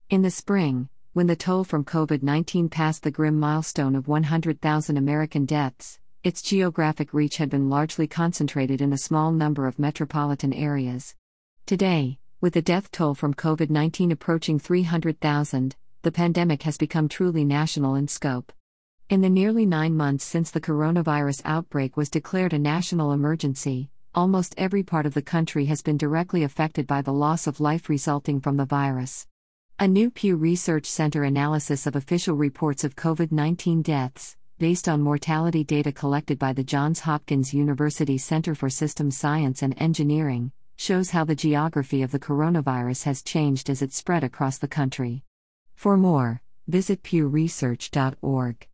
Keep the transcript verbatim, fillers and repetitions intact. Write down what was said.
In the spring, when the toll from COVID nineteen passed the grim milestone of one hundred thousand American deaths, its geographic reach had been largely concentrated in a small number of metropolitan areas. Today, with the death toll from COVID nineteen approaching three hundred thousand, the pandemic has become truly national in scope. In the nearly nine months since the coronavirus outbreak was declared a national emergency, almost every part of the country has been directly affected by the loss of life resulting from the virus. A new Pew Research Center analysis of official reports of COVID nineteen deaths, based on mortality data collected by the Johns Hopkins University Center for Systems Science and Engineering, shows how the geography of the coronavirus has changed as it spread across the country. For more, visit pew research dot org.